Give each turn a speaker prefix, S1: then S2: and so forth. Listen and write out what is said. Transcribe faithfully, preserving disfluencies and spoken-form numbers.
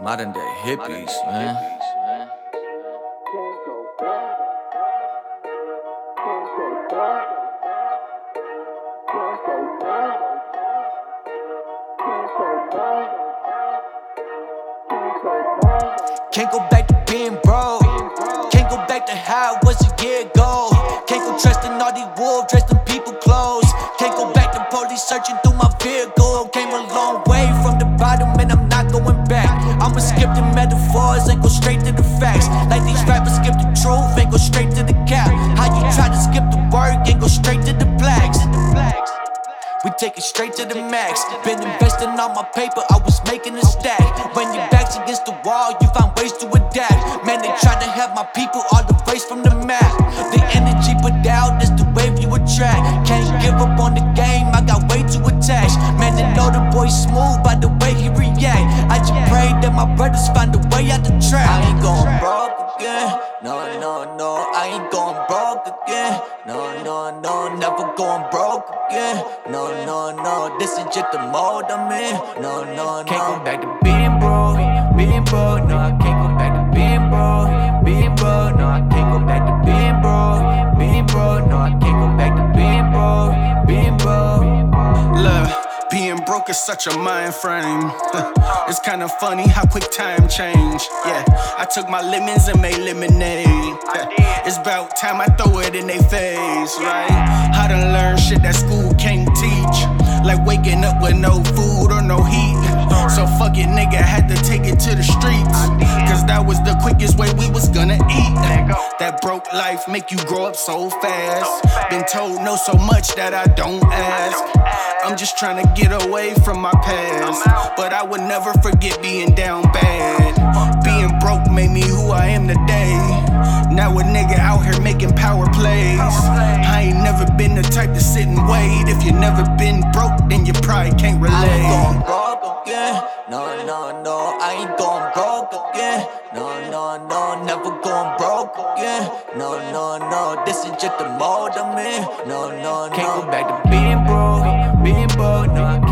S1: Modern day hippies, man. Can't go back to being broke. Can't go back to how it was a year ago. Can't go trusting all these wolves dressed in people clothes. Can't go back to police searching through my vehicle. Came a long way from the bottom and I'm not going back. I'ma skip the metaphors and go straight to the facts. Like these rappers skip the truth and go straight to the cap. How you try to skip the work and go straight to the plaques. We take it straight to the max. Been investing on my paper, I was making a stack. When your back's against the wall, you find ways to adapt. Man, they try to have my people all erased from the map. The energy put out is the wave you attract. Can't give up on the game, I got way too attached. Man, they know the boy smooth by the way he react. I just pray that my brothers find a way out the trap. I ain't going broke again, no, no, no. I ain't going broke again, no, no, no. Never going broke again, no, no, no. This is just the mode I'm in, no, no, no. Can't go back to being broke, being broke. No, I can't go back to being broke, being broke. No, I can't go back to being broke, being broke. No, I can't go back to being broke, being broke.
S2: Look, being broke is such a mind frame. It's kinda funny how quick time change. Yeah, I took my lemons and made lemonade. It's about time I throw it in they face, right? I done learned shit that school can't teach, like waking up with no food or no heat. So fuck it, nigga, had to take it to the streets, cause that was the quickest way we was gonna eat. That broke life make you grow up so fast. Been told no so much that I don't ask. I'm just trying to get away from my past, but I would never forget being down bad. Being broke made me who I am today. Now a nigga out here making power plays. I ain't never been the type to sit and wait. If you never been broke, then you probably can't relate.
S1: I ain't going broke again, no, no, no. I ain't going broke again, no, no, no. Never going broke again, no, no, no. This is just the mode I'm in, no, no, no. Can't go back to being broke, being broke, no.